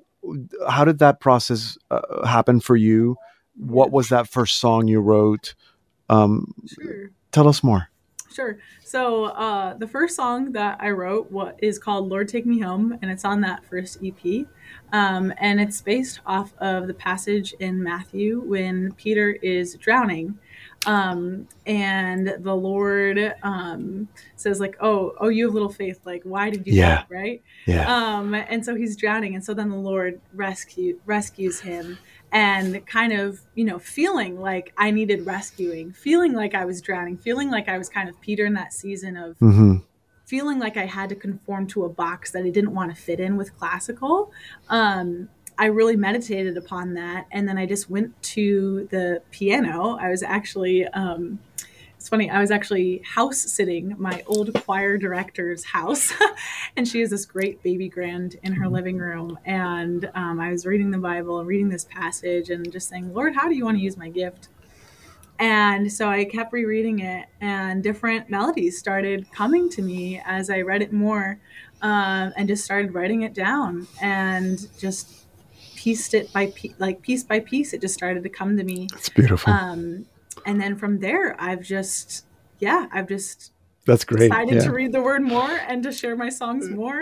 how did that process uh, happen for you? What was that first song you wrote? Um, Sure. tell us more. Sure. So uh, the first song that I wrote what is called "Lord Take Me Home," and it's on that first E P. Um, and it's based off of the passage in Matthew when Peter is drowning. Um, and the Lord um, says like, oh, oh, you have little faith. Like, why did you Yeah. doubt, right? Yeah. Um, and so he's drowning. And so then the Lord rescue, rescues him and kind of, you know, feeling like I needed rescuing, feeling like I was drowning, feeling like I was kind of Peter in that season of hmm feeling like I had to conform to a box that I didn't want to fit in with classical. Um, I really meditated upon that. And then I just went to the piano. I was actually, um, it's funny, I was actually house sitting my old choir director's house. And she has this great baby grand in her living room. And um, I was reading the Bible and reading this passage and just saying, Lord, how do you want to use my gift? And so I kept rereading it, and different melodies started coming to me as I read it more, um, and just started writing it down and just pieced it by pe- like piece by piece. It just started to come to me. It's beautiful. Um, and then from there, I've just, yeah, I've just That's great. decided Yeah. to read the word more and to share my songs more.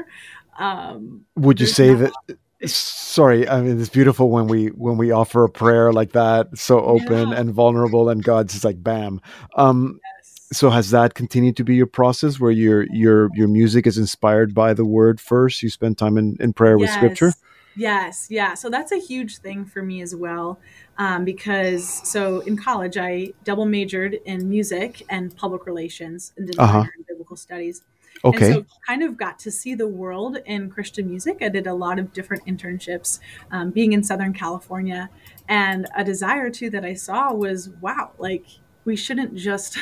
Um, Would you there's say not- that? Sorry, I mean it's beautiful when we when we offer a prayer like that, so open Yeah. and vulnerable, and God's just like bam. Um, Yes. so has that continued to be your process, where your your your music is inspired by the Word first? You spend time in, in prayer with Scripture. Yes, yeah. So that's a huge thing for me as well, um, because so in college I double majored in music and public relations and design Uh-huh. and biblical studies. Okay. And so kind of got to see the world in Christian music. I did a lot of different internships, um, being in Southern California, and a desire too that I saw was, wow, like we shouldn't just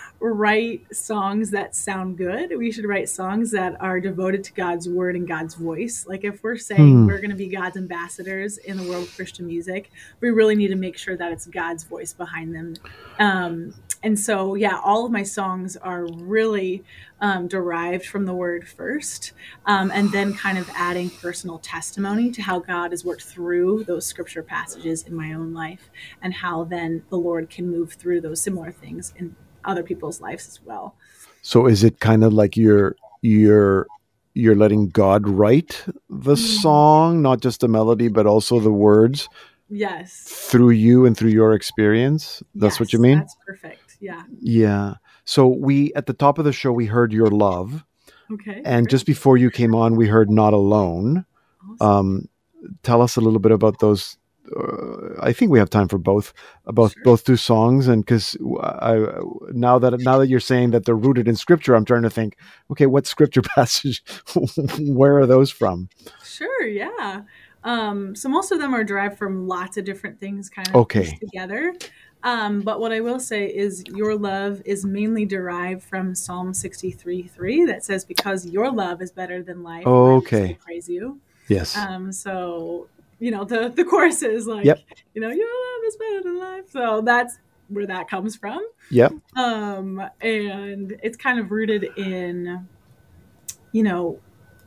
write songs that sound good. We should write songs that are devoted to God's word and God's voice. Like if we're saying Hmm. we're going to be God's ambassadors in the world of Christian music, we really need to make sure that it's God's voice behind them. Um, and so, yeah, all of my songs are really um, derived from the word first, um, and then kind of adding personal testimony to how God has worked through those scripture passages in my own life, and how then the Lord can move through those similar things in other people's lives as well. So is it kind of like you're you're you're letting God write the Mm. song, not just the melody, but also the words Yes. through you and through your experience? That's what you Yes, mean? That's perfect. Yeah. Yeah. So we at the top of the show we heard Your Love, Okay. and great. just before you came on we heard Not Alone. Awesome. Um, tell us a little bit about those. Uh, I think we have time for both, about Sure. both two songs, and because I now that now that you're saying that they're rooted in Scripture, I'm trying to think. Okay, what Scripture passage? Where are those from? Sure, yeah. Um, so most of them are derived from lots of different things kind of Okay. pieced together. Um, but what I will say is Your Love is mainly derived from Psalm sixty-three three that says, because your love is better than life, I will Okay. still praise you. Yes. Um, so, you know, the, the chorus is like, Yep. you know, your love is better than life. So that's where that comes from. Yep. Um, and it's kind of rooted in, you know,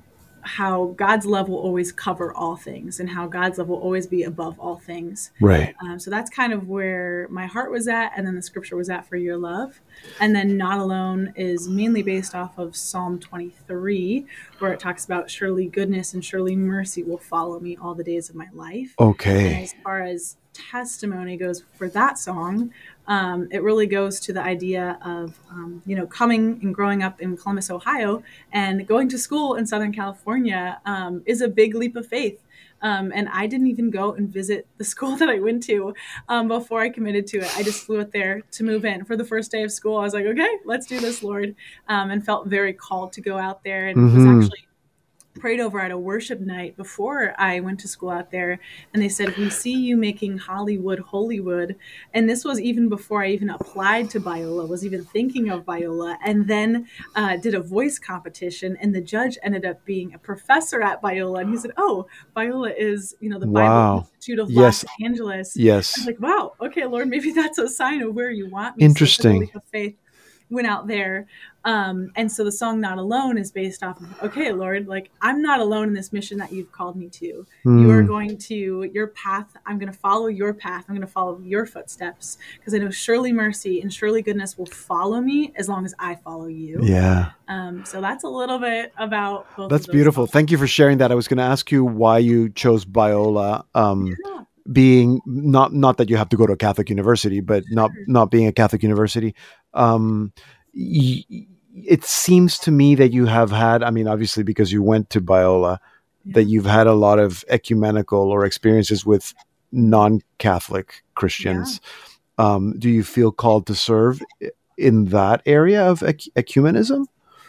how God's love will always cover all things, and how God's love will always be above all things. Right. Um, so that's kind of where my heart was at, and then the scripture was at for Your Love. And then Not Alone is mainly based off of Psalm twenty-three, where it talks about surely goodness and surely mercy will follow me all the days of my life. And Okay. as far as testimony goes for that song, um, it really goes to the idea of, um, you know, coming and growing up in Columbus, Ohio, and going to school in Southern California um, is a big leap of faith. Um, and I didn't even go and visit the school that I went to um, before I committed to it. I just flew out there to move in for the first day of school. I was like, okay, let's do this, Lord, um, and felt very called to go out there, and Mhm. was actually prayed over at a worship night before I went to school out there, and they said, we see you making Hollywood Holywood. And this was even before I even applied to Biola, was even thinking of Biola, and then uh, did a voice competition, and the judge ended up being a professor at Biola, and he said, oh, Biola is, you know, the Bible Wow. Institute of Yes. Los Angeles. I Yes. was like, wow, okay, Lord, maybe that's a sign of where you want me. Interesting. So it's a leap of faith. Went out there. Um, and so the song Not Alone is based off of, okay, Lord, like I'm not alone in this mission that you've called me to. You are Mm. going to your path. I'm going to follow your path. I'm going to follow your footsteps, because I know surely mercy and surely goodness will follow me as long as I follow you. Yeah. Um, so that's a little bit about both That's of those beautiful. songs. Thank you for sharing that. I was going to ask you why you chose Biola. Um, Yeah. being not not that you have to go to a Catholic university, but not not being a Catholic university, um, y- it seems to me that you have had, I mean, obviously because you went to Biola, Yeah. that you've had a lot of ecumenical or experiences with non-Catholic Christians. Um, do you feel called to serve in that area of ec- ecumenism?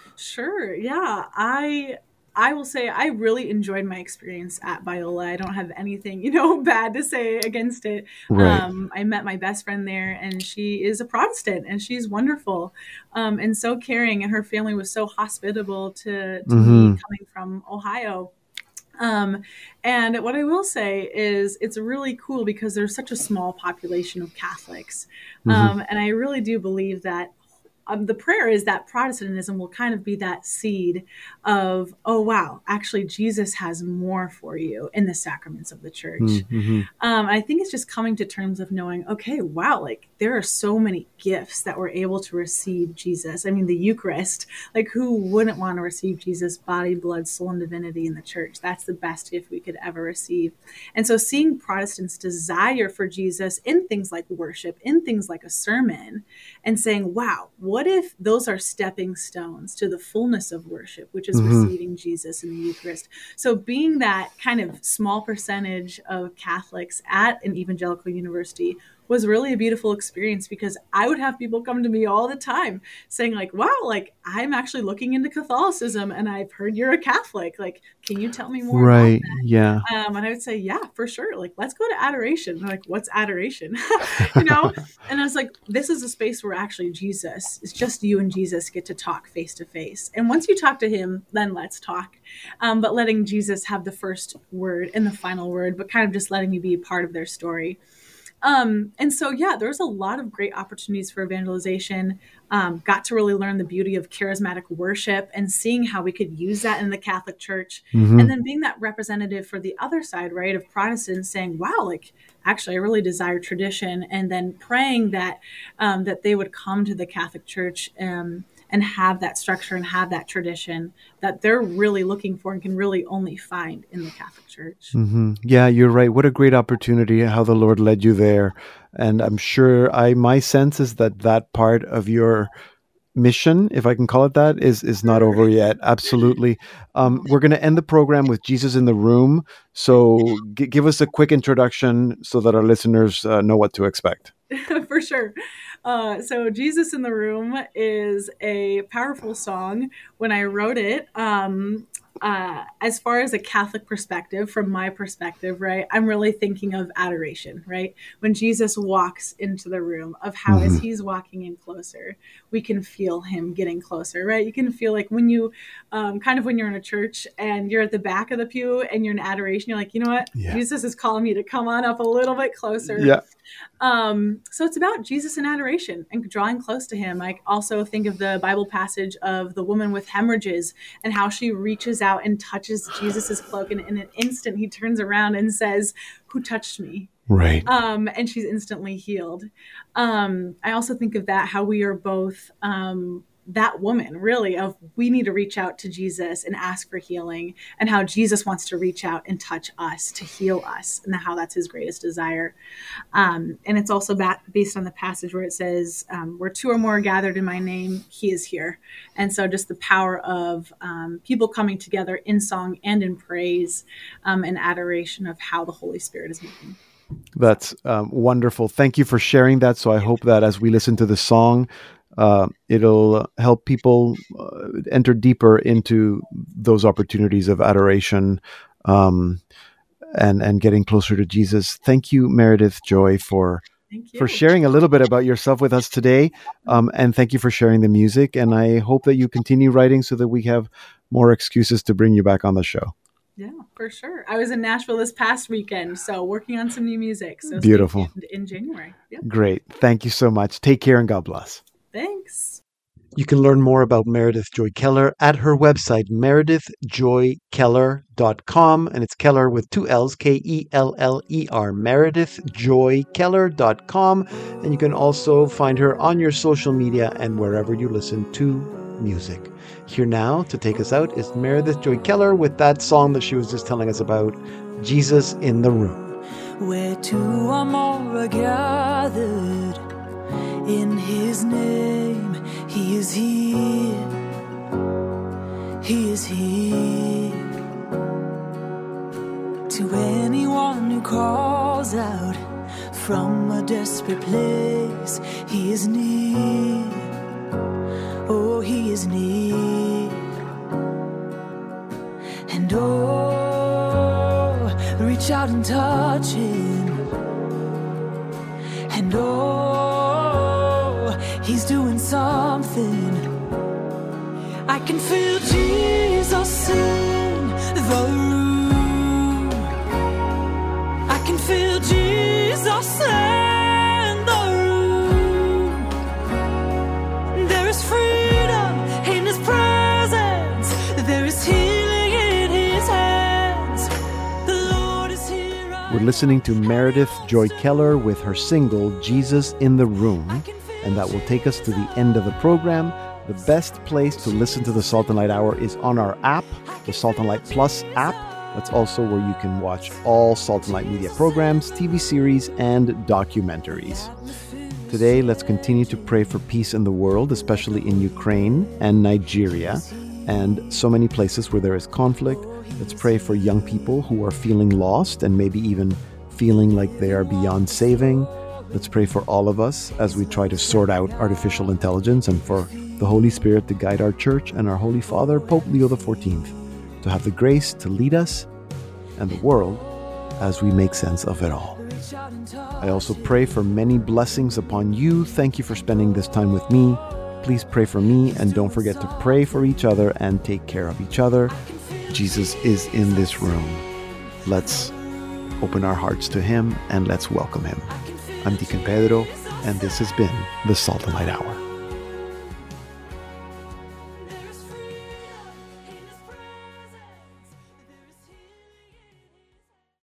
Sure. Yeah. I I will say I really enjoyed my experience at Biola. I don't have anything, you know, bad to say against it. Right. Um, I met my best friend there, and she is a Protestant, and she's wonderful, um, and so caring. And her family was so hospitable to, to Mhm. me coming from Ohio. Um, and what I will say is it's really cool because there's such a small population of Catholics. Mhm. Um, and I really do believe that um, the prayer is that Protestantism will kind of be that seed of, oh, wow, actually, Jesus has more for you in the sacraments of the church. Mhm. Um, I think it's just coming to terms of knowing, okay, wow, like there are so many gifts that we're able to receive Jesus. I mean, the Eucharist, like who wouldn't want to receive Jesus' body, blood, soul, and divinity in the church? That's the best gift we could ever receive. And so seeing Protestants' desire for Jesus in things like worship, in things like a sermon, and saying, wow, what if those are stepping stones to the fullness of worship, which is Mhm. receiving Jesus in the Eucharist? So being that kind of small percentage of Catholics at an evangelical university was really a beautiful experience, because I would have people come to me all the time saying like, wow, like I'm actually looking into Catholicism and I've heard you're a Catholic. Like, can you tell me more about Right. that? Yeah. Um, and I would say, yeah, for sure. Like, let's go to adoration. They're like, what's adoration? you know? And I was like, this is a space where actually Jesus, it's just you and Jesus get to talk face to face. And once you talk to him, then let's talk. Um, but letting Jesus have the first word and the final word, but kind of just letting you be a part of their story. Um, and so, yeah, there's a lot of great opportunities for evangelization. Um, got to really learn the beauty of charismatic worship and seeing how we could use that in the Catholic Church. Mhm. And then being that representative for the other side, right, of Protestants saying, wow, like actually I really desire tradition. And then praying that, um, that they would come to the Catholic Church, um, and have that structure and have that tradition that they're really looking for and can really only find in the Catholic Church. Hmm. Yeah, you're right. What a great opportunity, how the Lord led you there. And I'm sure I, my sense is that that part of your mission, if I can call it that, is, is not over yet. Absolutely. Um, we're going to end the program with Jesus in the Room. So g- give us a quick introduction so that our listeners uh, know what to expect. For sure. Uh, so Jesus in the Room is a powerful song. When I wrote it, um, uh, as far as a Catholic perspective, from my perspective, right, I'm really thinking of adoration, right? When Jesus walks into the room, of how Mhm. as he's walking in closer, we can feel him getting closer, right? You can feel like when you, um, kind of when you're in a church and you're at the back of the pew and you're in adoration, you're like, you know what? Yeah. Jesus is calling me to come on up a little bit closer. Yeah. Um, so it's about Jesus in adoration and drawing close to him. I also think of the Bible passage of the woman with hemorrhages and how she reaches out and touches Jesus's cloak, and in an instant he turns around and says, "Who touched me?" Right. Um, and she's instantly healed. Um, I also think of that, how we are both, um, that woman really of, we need to reach out to Jesus and ask for healing, and how Jesus wants to reach out and touch us to heal us, and how that's his greatest desire. Um, and it's also ba- based on the passage where it says, um, where two or more are gathered in my name, he is here. And so just the power of um, people coming together in song and in praise, um, and adoration of how the Holy Spirit is moving. That's um, wonderful. Thank you for sharing that. So I hope that as we listen to the song, uh, it'll help people uh, enter deeper into those opportunities of adoration, um, and and getting closer to Jesus. Thank you, Meredith Joy, for Thank you. for sharing a little bit about yourself with us today, um, and thank you for sharing the music. And I hope that you continue writing so that we have more excuses to bring you back on the show. Yeah, for sure. I was in Nashville this past weekend, so working on some new music. So stay Beautiful. tuned in January. Yep. Great. Thank you so much. Take care and God bless. Thanks. You can learn more about Meredith Joy Keller at her website, meredith joy keller dot com. And it's Keller with two L's, K E L L E R, meredith joy keller dot com. And you can also find her on your social media and wherever you listen to music. Here now to take us out is Meredith Joy Keller with that song that she was just telling us about, Jesus in the Room. where two or more are gathered in his name. He is here. He is here. To anyone who calls out from a desperate place, he is near. Oh, he is near. And oh, reach out and touch him. And oh, he's doing something. I can feel Jesus in the room. I can feel Jesus in the room. There is freedom in his presence. There is healing in his hands. The Lord is here. We're listening to Meredith Joy Keller with her single, Jesus in the Room. And that will take us to the end of the program. The best place to listen to the Salt and Light Hour is on our app, the Salt and Light Plus app. That's also where you can watch all Salt and Light Media programs, T V series, and documentaries. Today, let's continue to pray for peace in the world, especially in Ukraine and Nigeria, and so many places where there is conflict. Let's pray for young people who are feeling lost and maybe even feeling like they are beyond saving. Let's pray for all of us as we try to sort out artificial intelligence, and for the Holy Spirit to guide our church and our Holy Father, Pope Leo the fourteenth, to have the grace to lead us and the world as we make sense of it all. I also pray for many blessings upon you. Thank you for spending this time with me. Please pray for me, and don't forget to pray for each other and take care of each other. Jesus is in this room. Let's open our hearts to him and let's welcome him. I'm Deacon Pedro, and this has been the Salt and Light Hour.